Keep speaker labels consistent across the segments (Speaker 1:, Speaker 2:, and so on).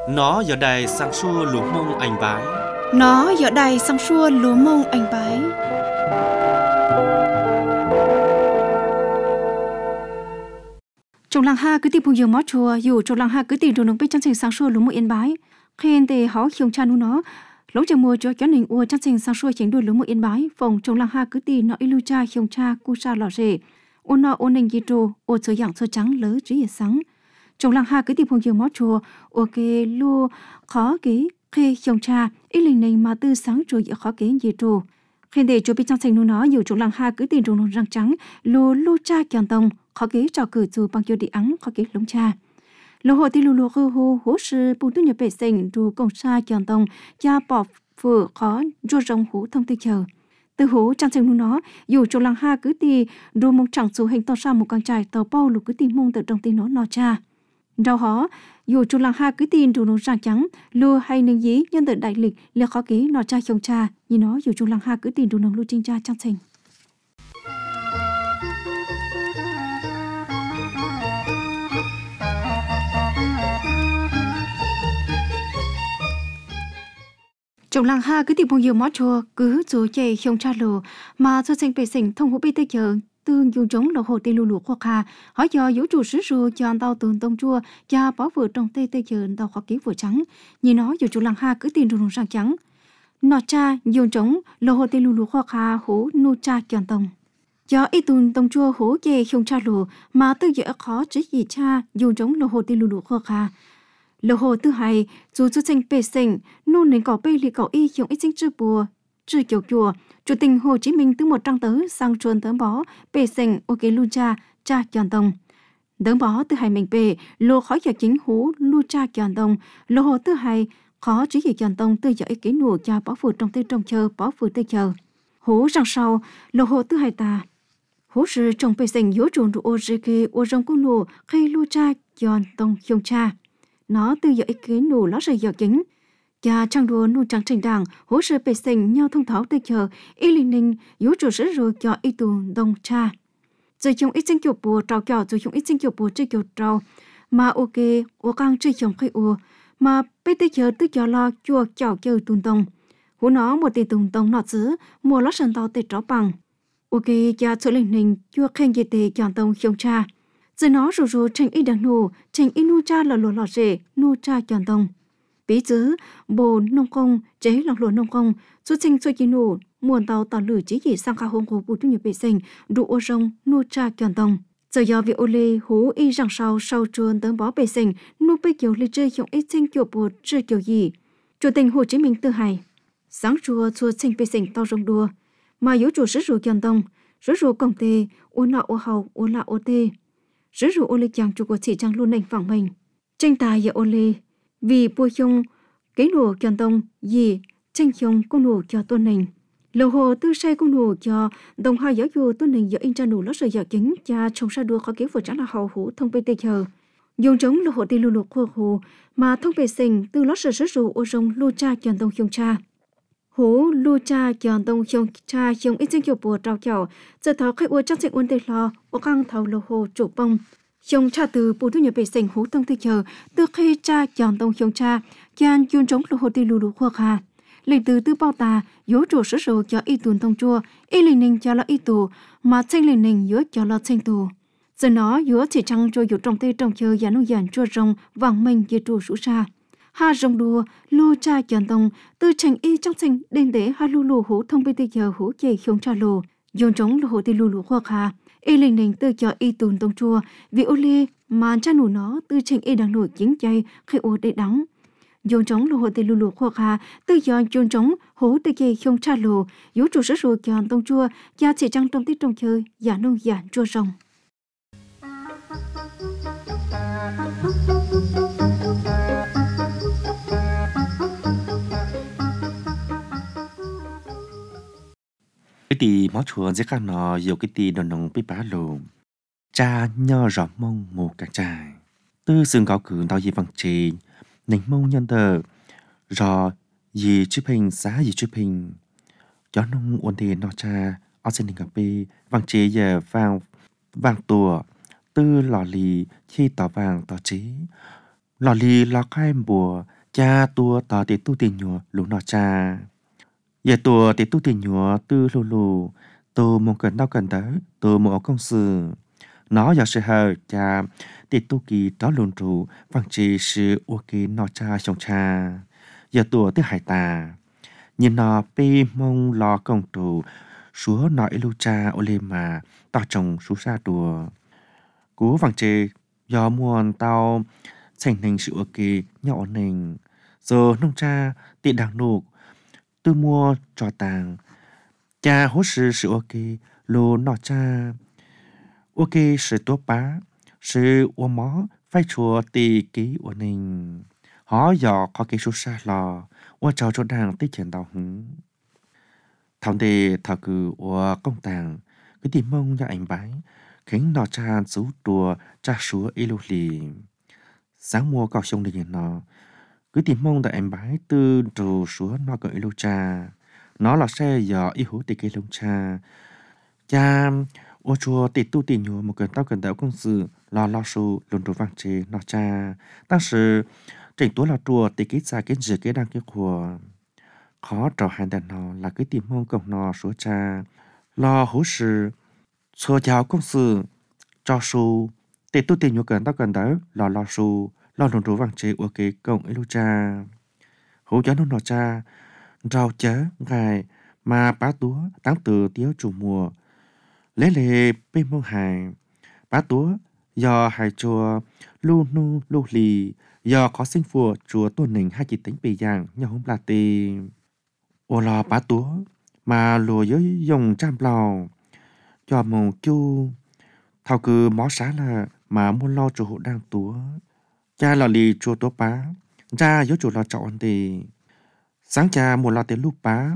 Speaker 1: Nó giờ đây sang xua lúa mông anh bái.
Speaker 2: Nó giờ đây sang xua lúa mông anh bái. Trong làng ha cứ tìm phùng dương mót chùa, dù trong làng ha cứ tìm đồ nông bích chân trình sang xua lúa mông yên bái. Khi để họ khiêng cha nu nó, lỗ chờ mùa cho nình ua chân trình sang xua chính đuôi lúa mông yên bái. Phòng trong làng ha cứ tìm nó ilu cha khiêng cha cu sa lò rể. Ôn nó ôn nình gì trù, ôn sơ dạng sơ trắng lỡ trí sáng. Trong làng ha cứ tìm phùng dương mót chùa, ôn kê lu khó kế khi khiêng cha ít linh nình mà từ sáng rồi khó kế gì trù. Khi để cho biết trong thành nó nhiều trong làng ha cứ tìm rồng răng trắng lu cha kian tông khó kế trò cử dù bằng vô đi ắng khó kế lống cha lô hồ ti lu hô sư bù tu nhập bể sinh ru công sa kian tông cha bỏ vừa khó ru rồng hú thông tây chờ từ hú trong thành nó dù trong làng ha cứ tìm ru mong chẳng số hình to sa một con trai tàu bao lục cứ tìm mong từ trong tin nó cha rau hó dù trong làng ha cứ tin rồng răng trắng lu hay nương dí nhân từ đại lịch là khó kế nó cha chồng cha như nó dù trong làng ha cứ tin rồng lu trinh cha trong thành trong làng ha cứ tìm phong nhiều mót chùa cứ dù chạy không cha lồ mà cho sinh bề sinh thông hữu bi tây chờ tương dùng giống lò hồ tây lù khoa kha hỏi cho vũ trụ sứ ru cho tàu tường tông chua cha bỏ vừa trong tây chờ tàu khó ký vừa trắng như nó dù trong làng ha cứ tìm rồng sang trắng nọ cha dùng giống lò hồ tây lù khoa kha hú nu cha kian tông cho ít tuần tông chua hú chạy không cha lồ mà tư dễ khó chỉ gì cha dùng giống lò hồ tây lù khoa kha lô hồ tư hai dù cho sinh bề sinh nôn nên có bê li cậu y dùng ít sinh chữ bùa chữ kiểu chùa chủ tịch Hồ Chí Minh từ một trang tới sang chuồn tấm bó bề sinh ok lu cha kian tông tấm bó tư hai mình bề lô khó giờ chính hú lu cha kian tông lô hồ tư hai khó chỉ gì kian tông tư giờ ý kiến nụ cha bỏ phù trong tây trong chờ bỏ phù tây chờ hú rằng sau lô hồ tư hai ta hú sư trong bề sinh yếu chuồn ru ô rê kê ô rong cung nụ khi lu cha kian tông dùng cha nó từ giờ ý kiến nụ nó rời giờ chính cha trang đua nụ trang trình đảng hỗ trợ bề sinh nhau thông thảo từ chờ y linh ninh yếu chủ sử rồi cho y tù đông cha rồi dùng ít sinh kiểu bùa trào kiểu rồi dùng ít sinh kiểu bùa chơi kiểu trào mà ok ô căng chơi chồng khi ua mà bây giờ từ giờ lo chùa chào chơi tùn tông hú nó một tiền tùn tông nọ xứ mua lót sân tàu tê tró bằng ok cha số linh ninh chùa khen gì tê chọn tông khiông cha rồi nó rủ tranh y đằng nụ tranh y nu cha là lò rể nu cha chọn tông bí chứ bồ nông công chế lọc lúa nông công xuất sinh xoay chi nụ muôn tàu tàu lử chỉ gì sang khá hông hồ bù tu nhập vệ sinh đủ ô rông nu cha chọn tông giờ do việc ô lê hú y rằng sau chuồn tấm bó vệ sinh nu bê kiểu lê chơi dùng ít sinh kiểu bồ chơi kiểu gì chủ tịch Hồ Chí Minh tư hài sáng chùa sinh vệ sinh tàu rông đua mà yếu chủ sử dụng chọn tông sử dụng công tê ô nọ ô hầu ô lạ ô tê sử dụng ô lê chàng chủ của thị trang luôn nành phẳng mình tranh tài giờ ô lê vì bùa chung cái nổ kian tông gì tranh chung con nổ cho tuân nành lầu hồ tư say con nổ cho đồng hai giáo dù tuân nành giờ in ra nổ lót rồi giờ chính cha trồng sa đua khó kiếm vừa trắng là hầu hủ thông bê tê chờ dùng chống lầu hồ tê lưu lục khô hồ mà thông bê sinh từ lót rồi sử ô rong lu cha kian tông chung cha hú lu cha kian tông chung cha chung ít sinh kiểu bùa trao chảo giờ tháo khai ô chắc sẽ uốn tê lo ô căng thầu lầu hồ chủ bông Hiông cha từ bù thu nhập vệ sinh hú tông tây chờ từ khi cha chọn tông hiông cha kian chuyên chống lô hồ tây lù khoa kha lịch từ tư bao tà yếu chủ sử dụng cho y tùn tông chua y linh ninh cho là y tù mà tranh linh ninh yếu cho là tranh tù giờ nó yếu chỉ trăng cho yếu trong tây trong chờ giả nông giản chua rồng vàng mình như tù sủ sa ha rồng đùa lu cha chọn tông từ tranh y trong tranh đền để ha lu hú thông bên tây chờ hú chê hiông cha lù dùng chống lô hồ tây lù khoa kha y linh ninh từ cho y tùn tông chua vì ô lê mà cha nụ nó từ tranh y đang nổi chiến chay khi ô đầy đắng dùng chống lô hồ tây lù khoa kha từ do dùng chống hố tây kê không cha lù yếu chủ sử dụng chọn tông chua gia chỉ trăng trong tiết trong chơi giả nông giả chua rồng
Speaker 1: cái tì máu chuồn sẽ khăn nó nhiều cái tì đòn nồng bị bá lù cha nhờ rõ mông ngủ cả trai tư sừng cáo cử tao gì bằng trì nành mông nhân tờ rõ gì chụp hình giá gì chụp hình gió nông uốn thì nó cha ở trên đỉnh cà phê vàng chế giờ vàng tùa tư lò lì khi tỏ vàng tỏ chế lò lì lò khai bùa cha tua tỏ để tu tiền nhựa lũ nọ cha giờ tua để tu tiền nhựa tư lù lù tu một cần đau cần tới tu một công sự nó giờ sẽ hờ cha để tu kỳ đó luôn trụ bằng chỉ sự ok nọ cha song cha giờ tua tư hải tà nhìn nó pe mong lo công trụ súa nói lu cha ô lê mà tao trồng sú sa đùa cú vàng chê do muôn tao thành thành sự ok nhỏ nình giờ nông cha tị đàng nục tư mua cho tàng cha hốt sự ok lô nọ cha ok sự tốt bá sự ô mó phải chùa tì ký ô nình họ dò có cái sú sa lò ô cháu cho đàng tích chuyện tao hứng thằng đề thảo cử ô công tàng cái tìm mong cho anh bái khiến nọ cha rú đùa cha súa yêu lì sáng mua cao sông để nó cứ tìm mong tại em bái tư trù súa nó gọi yêu cha nó là xe giờ yêu hữu tì cái lông cha cha ô chùa tì tu tì nhùa một cần tao cần đảo công sự lo su luôn trù vang chê nó cha当时整多了chùa tì cái xa cái gì cái đang cái của khó trò hai đàn nó là cái tìm mong cộng nó số cha lo hữu sự xua chào công sự cho su tì tu tì nhùa cần tao cần đảo lo su lo luôn trù vang chê ok cộng yêu cha hữu cho nó cha rau chớ ngài mà bá túa tăng từ tiếu chủ mùa lấy lệ bên mông hài bá túa do hài chùa lu nu lu lì do có sinh phùa chùa tuần nình hai chỉ tính bì giang nhau không là tì ô lò bá túa mà lùa với dùng trăm lò cho mông chu thao cư mó xá là mà muốn lo chùa hộ đang túa cha lò lì chùa túa bá ra với chùa lò chọn thì sáng cha một lò tiền lúc bá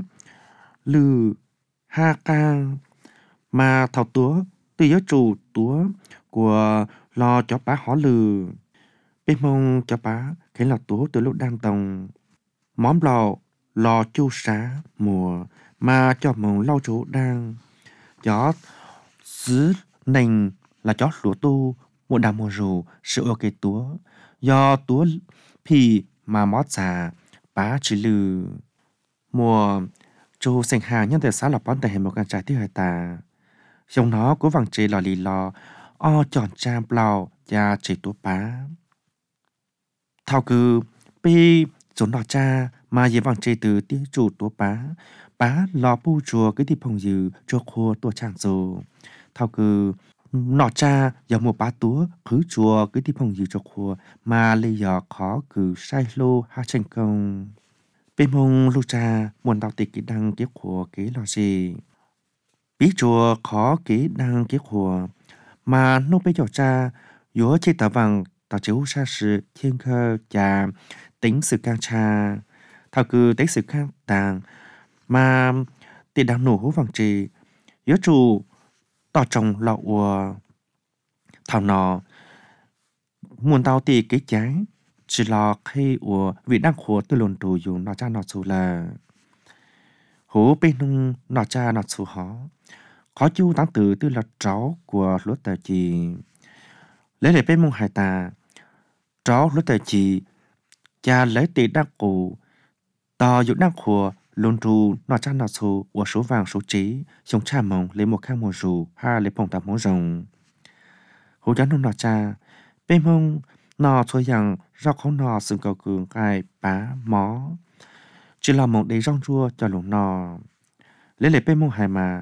Speaker 1: lư ha cang mà thảo túa từ giới chủ túa của lò cho bá họ lừ bên mông cho bá khiến lò túa từ lúc đang tòng món lò chu xá mùa mà cho mông lau chỗ đang chó xứ nành là chó lúa tu một đàm mùa rù sự ok túa do túa pì mà mót xà bá chỉ lừ mùa chu sinh hà nhân thể xã là bón tại một căn trái thứ hai ta trong nó có vàng chế lò lì lò o chọn trang blau và chế túa bá thao cư pi chỗ nọ cha mà dễ vàng chế từ tiếng chủ túa bá lò bu chùa cái thì phong dư cho khô tua trang dù thao cư nọ cha giờ một bá túa khứ chùa cái thì phong dư cho khô mà lấy giờ khó cử sai lô ha thành công bên mông lu cha muốn đào tịch cái đăng kế của cái lò gì bí chùa khó kế đăng kế của mà nô bây giờ cha yếu chế tờ vàng tờ chiếu xa sự thiên cơ và tính sự can cha thảo cư tính sự can tàng mà tiền đang nổ hú vàng trì yếu chủ tỏ trồng lọ ùa thảo nọ muốn đào tịch cái trái chỉ là khi ủa vị đang khổ từ lồn tù dùng nó cha nó xù là hố bên nông nó cha nó xù họ khó chú tăng từ tư là cháu của lúa tờ chỉ lấy lại bên mông hải tà cháu lúa tờ chỉ cha lấy tiền đang cổ tò dụng đang khổ lồn tù nó cha nó xù ủa số vàng số trí sống cha mông lấy một khang mùa rù ha lấy phòng tạm mông rồng hố cháu nông nó cha bên mông nó thôi rằng do khó nó xưng cầu cường gai bá mó chỉ là một đầy rong rua cho lũ nó lấy lấy bên mông hải mà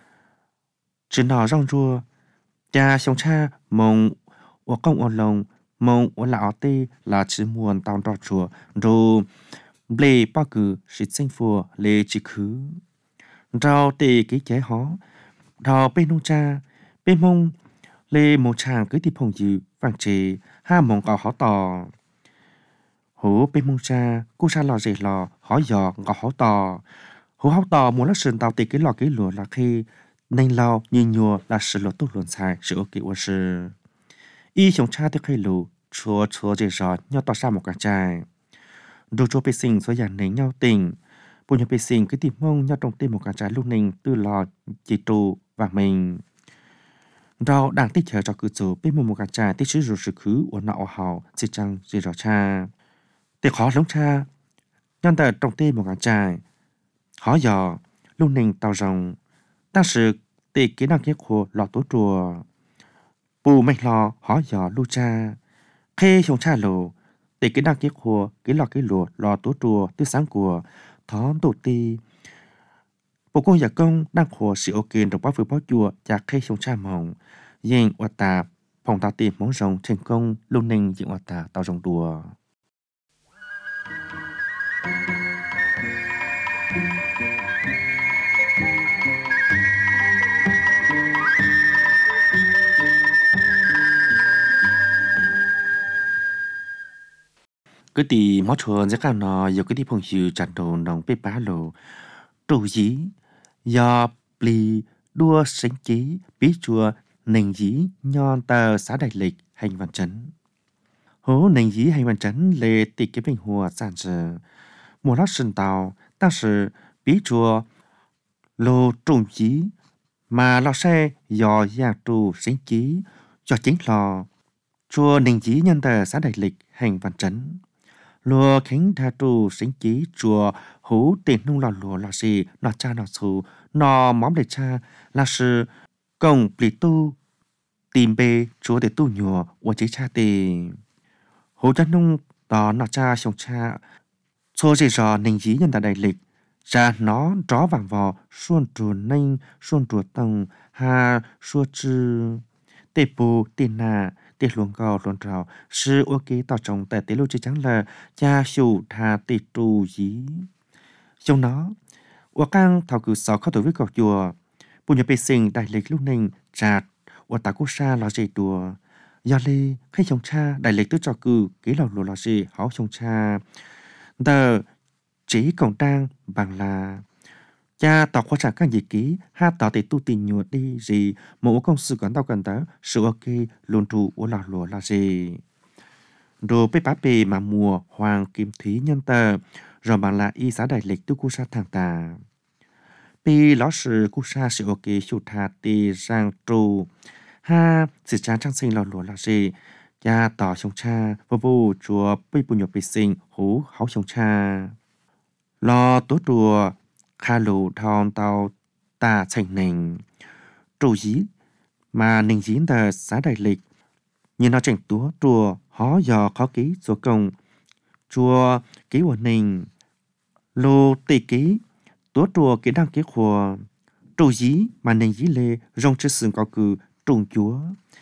Speaker 1: chỉ nó rong rua cha sống cha mông ở công ở lồng mông ở lão tê là chỉ muốn tao đọt chùa rồi lê ba cử sĩ sinh phùa lê chỉ khứ rau tê cái chế hó rau bên nông cha bên mông lê một chàng cứ thì phong dư vàng chế ha mong có họ tò hú bên mông cha cô sa lò dễ lò họ dò có họ tò hú họ tò muốn là sườn tàu tì cái lò cái lúa là khi nên lò nhìn nhùa là sự lúa tốt luận sai sự ok của sự y chống cha thì khai lù chúa dễ rõ nhau tỏ ra một cái trai đồ chúa bê sinh số dạng này nhau tình bùn nhau bê sinh cứ tìm mông nhau trong tim một cái trai lúc ninh từ lò chỉ trụ và mình rau đang tích chờ cho cử chủ bên một cái trà tích chữ rồi sự khứ của nọ hào chỉ chẳng gì rõ cha để khó lống cha nhân tờ trong tê một ngàn trai họ giờ lúc nình tàu rồng ta sự tê kỹ năng kết khổ lọ tố chùa bù mạch lò họ giờ lu cha khê trong cha lồ tê kỹ năng kết khổ cái lụa lọ tố chùa tư sáng của thó tổ ti bộ công giả công đang khổ sự ok trong bao vừa bao chùa và khê trong cha mỏng dành oa tà phòng tàu tìm món rồng thành công lúc nình dành oa tà tàu rồng đùa cái tí mót chuồn sẽ càng nó giờ cái tí phong chiu chặt đồ nòng bê bá lộ trù dí do bì đua sinh chí bí chùa nền dí nhon tờ xã đại lịch hành văn chấn hố nền dí hành văn chấn lệ tị cái bình hùa sản giờ mùa lót sân tàu ta sử bí chùa lô trùng dí mà lo xe dò gia trù sinh chí cho chính lò chùa nền dí nhân tờ xã đại lịch hành văn chấn lùa khánh đa trù sinh chí chùa hú tiền nung lò lùa là gì nó cha nó xù nó móm để cha là sự công bị tu tìm bê chúa để tu nhùa của chế cha tì hú cha nung đó nó cha xong cha xô gì rõ nình dí nhân tại đại lịch cha nó rõ vàng vò xuân trù ninh xuân trù tầng ha xuân chư tê bù tê nà tê luồng gò luồng trào sư ok tao trồng tại tế lô chứ chẳng là cha sủ thà tê trù dí trong nó ua cang thảo cử sáu khá tuổi với cọc chùa bù nhập bê sinh đại lịch lúc ninh trạt ua tá quốc sa là dây đùa do lê khách chồng cha đại lịch tức cho cử ký lò lùa là gì háo chồng cha tờ chỉ còn trang bằng là cha tỏ khoa trả các gì ký ha tỏ để tu tình nhuột đi gì một công sự còn tao cần tới sự ok luôn trụ của lò lùa là gì đồ bê bá bê mà mùa hoàng kim thúy nhân tờ rồi bằng là y giá đại lịch tu cu sa thằng tà bê ló sự cu sa sự ok chủ thà tì giang trụ ha sự cha trang sinh lò lùa là gì cha tỏ trong cha vô vô chùa bê bù nhục bê sinh hú háo trong cha lo tố chùa kha lù thon tàu ta thành nền trụ dí mà nền dí tờ giá đại lịch nhìn nó chỉnh túa chùa hó dò khó ký số công chùa ký của nền lô tỷ ký túa chùa ký đăng ký khùa trụ dí mà nền dí lê rong chứ sừng có cử trùng chúa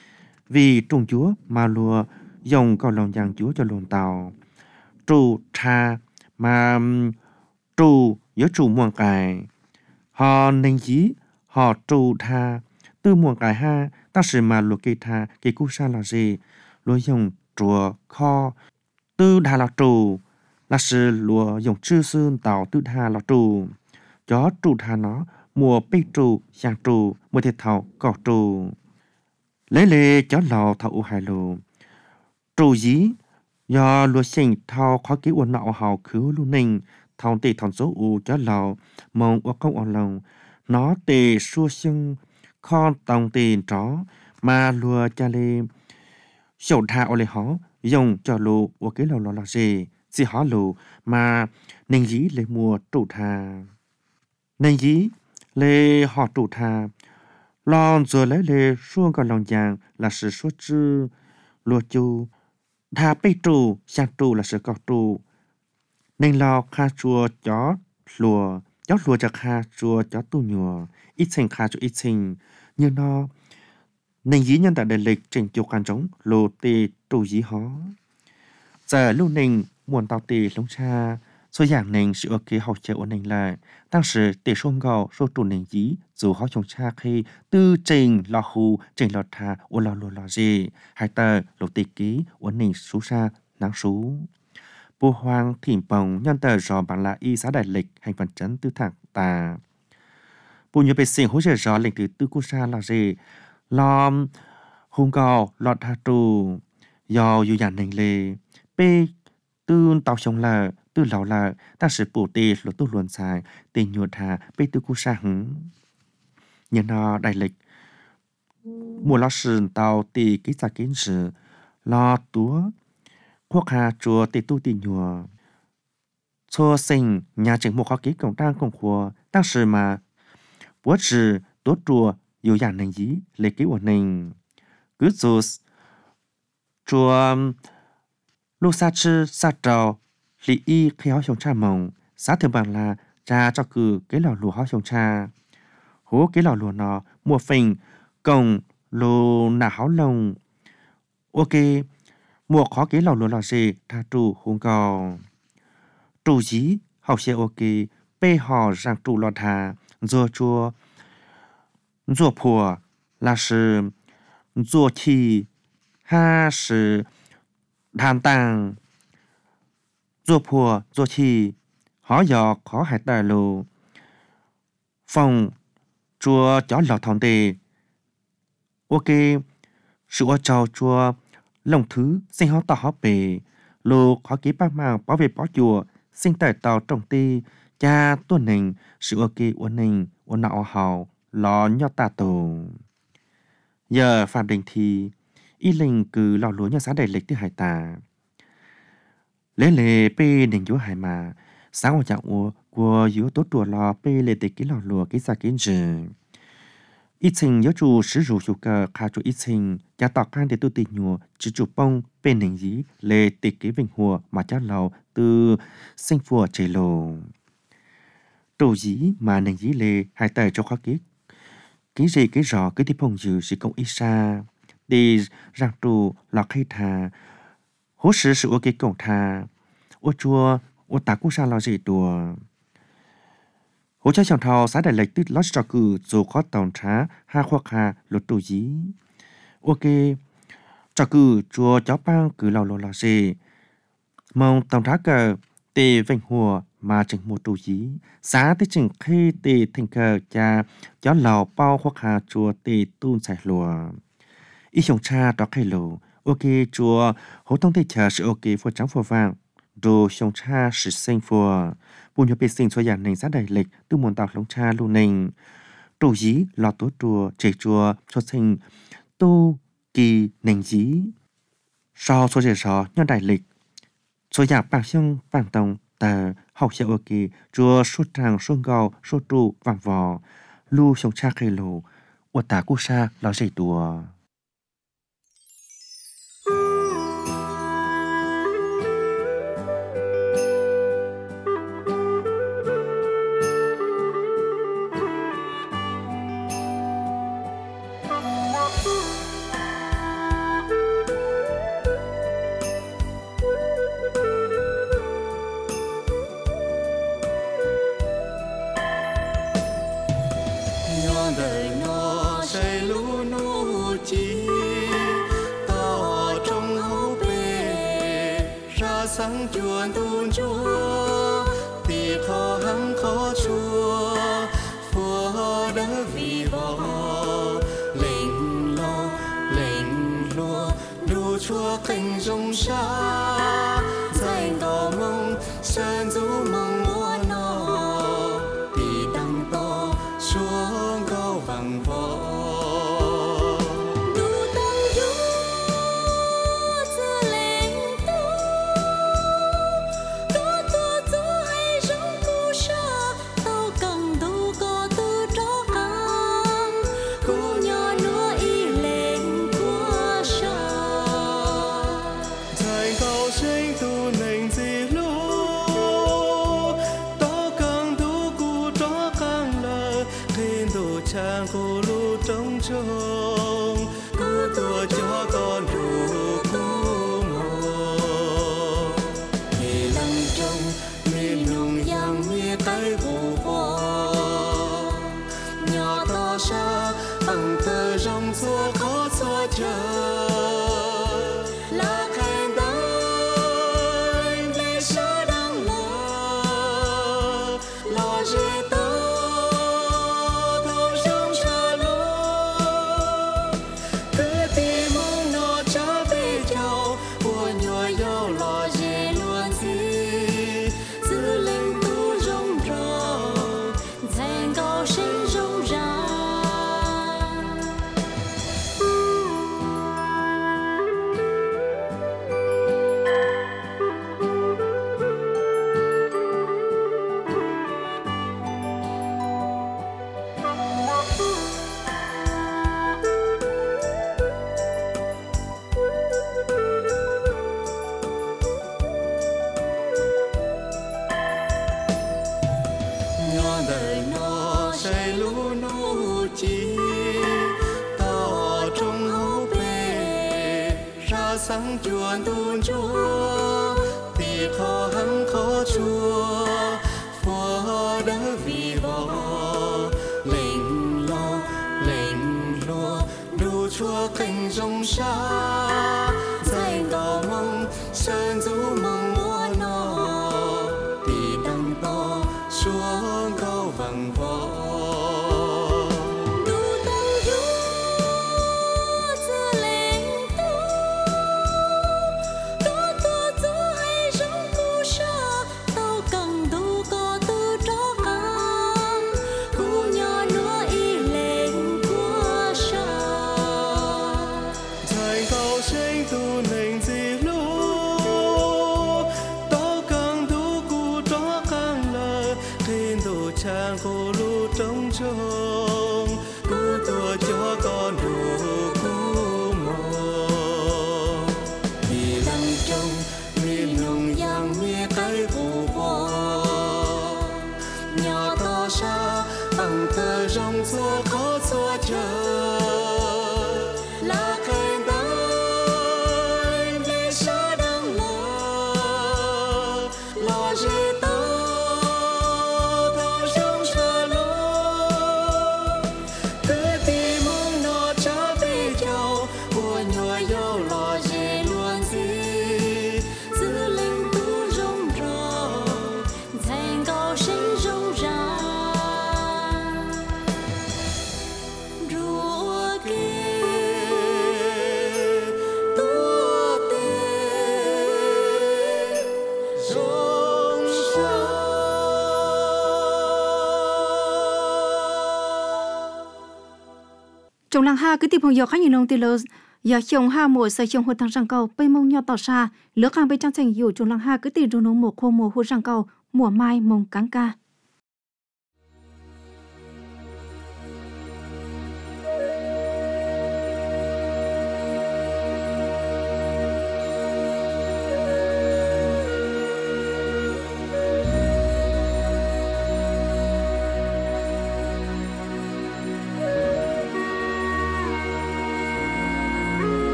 Speaker 1: vì trùng chúa mà lùa dùng cầu lòng giang chúa cho lồn tàu trụ tha mà trụ giữa trụ muôn cài họ nền dí họ trụ tha tư muôn cài ha ta sử mà lùa kỳ tha kỳ cú sa là gì lùa dùng chùa kho tư đà là trụ là sử lùa dùng chư xương tàu tư đà là trụ chó trụ tha nó mùa bê trụ giang trụ mùa thiệt thảo cỏ trụ lấy lê chó lò thảo hài lù trụ dí do lúa sinh thao khó ký uốn nọ hào khứ lu ninh thao tê thằng số u chó lò mong uốn công uốn lòng nó tê xua xưng con tòng tiền chó mà lúa cha lê sầu tha ô lê hó dùng cho lù uốn cái lò lò là gì chỉ hó lù mà nên dí lê mua trụ thà nên dí lê họ trụ thà lon rồi lấy lê xuông còn lòng giàng là sự suốt chư lúa chu thà bê trụ sang trụ là sự cọc trụ nên lo kha chùa chó lùa cho kha chùa chó tu nhùa ít sinh kha cho ít sinh như nó nên dĩ nhân tại đại lịch trình chùa quan trống lô tê trụ dĩ hó giờ lúc ninh muôn tao tê lông cha số dạng nền sự ở kia học chơi ổn định lại当时để xuân gạo số trụ nền dĩ dù họ trong cha khi tư trình lò hù trình lò thà ổn lò lò lò gì hai tờ lô tê ký ổn định số xa nắng số bùa hoàng thỉnh bồng nhân tờ rõ bằng là y giá đại lịch hành phần chấn tư thẳng tà bùa nhớ bề sinh hỗ trợ rõ lệnh từ tư cu sa là gì lòm hùng gạo lọt hà trù do dù dàn nền lề bê tư tàu sông là tư lão là ta sử bổ tê lỗ tu luận xài tê nhuột hà bê tư cu sa hứng nhân nó đại lịch mùa lo sườn tàu tê ký giả kiến sử lo túa khoa hà chùa tê tu tì nhùa cho sinh nhà chính một khó ký cộng đang công khua当时嘛不是多做有样能意来给我能cứ做做lúc xa chứ xa trào lý y khi họ xong cha mộng xã thường bằng là cha cho cử cái lò lùa họ xong cha hố cái lò lùa nó mua phình công lù nà háo lông ok mua khó cái lò lùa lò gì tha trụ hôn cầu trụ dí học xe ok bê họ rằng trụ lò thà rồi chua rồi phùa là sự rồi thì ha sự than tàng rồi phùa rồi thì họ dò khó hại tài lù phòng chua chó lọt thòng tề ok sự ở trâu chua lồng thứ sinh họ tỏ họ bề lù khó ký bác màng bảo vệ bảo chùa sinh tài tàu trồng ti cha tuần hình sự ok uốn hình uốn nọ hào lò nhọ tà tổ giờ phạm đình thì y linh cứ lò lúa nhọ xã đại lịch từ hải tà lễ lệ bê đình chúa hải mà sáng hôm chặng của yếu tố chùa lò bê lệ tịch cái lò lúa cái xa kiến rừng ít sinh yếu chủ sử dụng chủ cờ khá chủ ít sinh nhà tọa can để tu tì nhùa chỉ chủ bông bên nền dí lệ tịch cái vinh hùa mà cha lầu từ sinh phùa chế lồ đồ dí mà nền dí lệ hai tay cho khóa kiết cái gì cái rõ cái tiếp phong dự sĩ công ít xa đi rằng tù lọ khay thà hỗ sử sự ô cái cổng thà ô chua ô tả cú xa lọ gì đùa hỗ trợ chồng thao xã đại lệch tít lót cho cử dù khó tàu trá ha khoa hà lột đồ dí ok cho cử chùa cháu bang cử lò lò lò gì mong tàu trá cờ tê vinh hùa mà chừng một đồ dí xã tới chừng khi tê thành cờ cha cháu lò bao khoa hà chùa tê tuôn xài lùa ý chồng cha đó khay lù ok chùa hỗ thông tê chờ sự ok phô trắng phô vàng đồ chồng cha sự sinh phô bùn nhập biệt sinh cho dạng nền xã đại lịch từ môn tàu lông cha lưu nền đồ dí lò tố chùa chế chùa cho sinh tu kỳ nền dí sau số chế sò nhân đại lịch số dạng bảng xương bảng tổng tờ học sẽ ok chùa số tràng số gạo số trụ vàng vò lưu chồng cha khay lù ô tả cú sa lò dây đùa
Speaker 3: sáng chuồn tuôn chúa tì khó hăng khó chúa phùa đỡ vì bỏ lệnh lùa đu chúa canh rong xa danh tỏ mong sơn du mong mua nó tì tăng to xuống cao vàng võ chàng cô lu trống trông cô tua cho con đủ cô mồ mì lăng trông mì nung yang mì tay hồ hoa nhỏ to xa bằng tờ rong xua khó xua chờ là khen đánh lê sơ đang lo dễ tớ sáng chuồn tuôn chúa thì khó hăng khó chúa phó đỡ vì võ lệnh lo đủ chúa cành rồng xa dạy cầu mong sơn du mong mua nó thì đằng to xuống câu vàng võ chàng cô lu trống trông cứ tua cho con đủ cú mồ vì lăng trông vì nồng giang vì cái cù bò nhỏ to xa bằng tờ rong xua khó xua chờ là cây đai lê xa đang lo dễ ta
Speaker 2: trong làng ha cứ tìm phong dọc khá nhiều nông tiền lớn giờ trồng ha mùa sợi trồng hột thằng răng cầu bay mông nho tỏ xa lứa hàng bay trang thànhอยู่trong làng ha cứ tìm trong nông mùa khô mùa hột răng cầu mùa mai mông cáng ca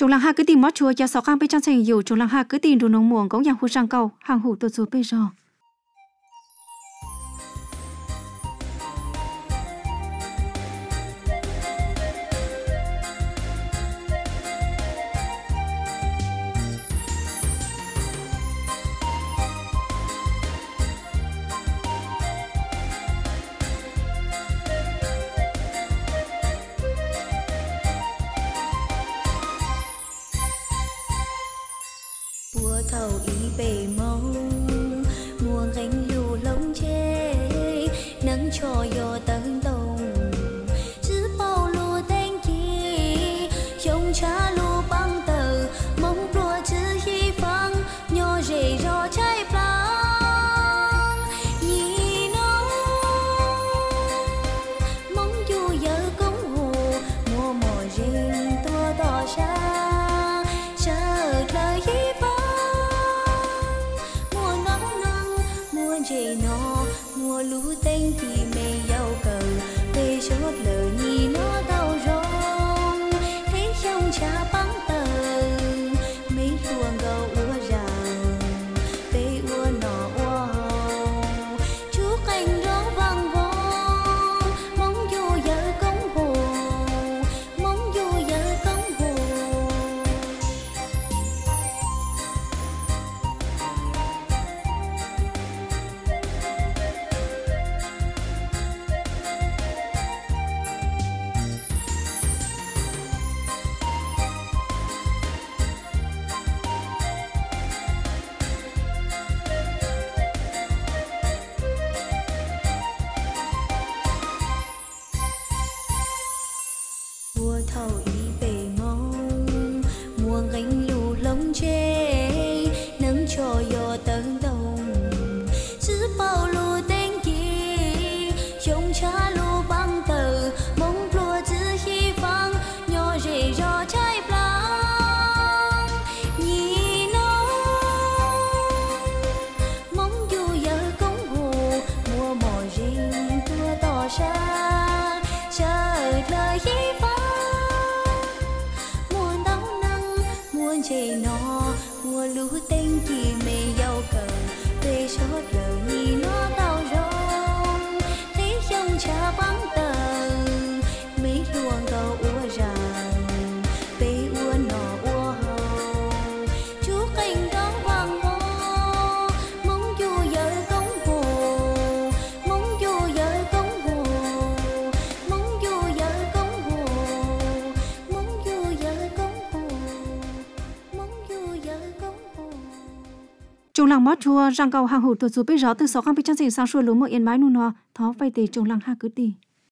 Speaker 2: Chúng làng ha cứ tìm mót chùa cho sáu khang bên trong thành dù chúng làng ha cứ tìm đồ nông muồng cũng yang khu sang cầu hàng hủ tổ chúa bây giờ.
Speaker 4: thầu ý bề mong mùa gánh lưu lông chê nắng cho yo tấn tông chứ bao lùa tên chi trông cha lùa băng tờ mong đùa chứ hy vọng nhỏ rể rò trái băng nhìn nó mong dù giờ cũng hồ mùa mùa riêng tua đỏ xa chờ lời hy vọng mùa nắng nắng mùa rể nó mùa lũ tên thì mê giàu cầu về chốt lời nhìn nó đau rong thấy trong cha băng tờ mấy luồng gầu ua ràng về ua nọ ua hồng chú cành đó vang vong mong dù giờ công hồ mong dù giờ công hồ. Mùa thầu ý bề mong mùa gánh lù lông chê nắng cho yo tấn đông chứ bao lù tên chi trông cha lù băng tờ mong lùa chứ hy vọng nhỏ rể rò trái băng nhìn nó mong dù giờ công hồ mùa mò riêng tua tỏ xa chờ lời hy vọng muôn nắng nắng muôn chê nó mùa lũ tên chỉ mê giàu cờ về chốt lời nhìn nó đau rong thấy trong cha băng tờ mấy luồng cầu ua ràng về ua nọ ua hồng chú cành đó vang vong mong dù giờ công hồ mong dù giờ công hồ mong dù giờ công hồ mong dù giờ công hồ mong dù giờ công hồ.
Speaker 2: Trung làng mót chùa răng cầu hàng hủ tổ chúa bây giờ từ sáu khang bên trong thành sang xuôi lúa mỡ yên bái nu nọ thó vay tề trung làng ha cứ tì.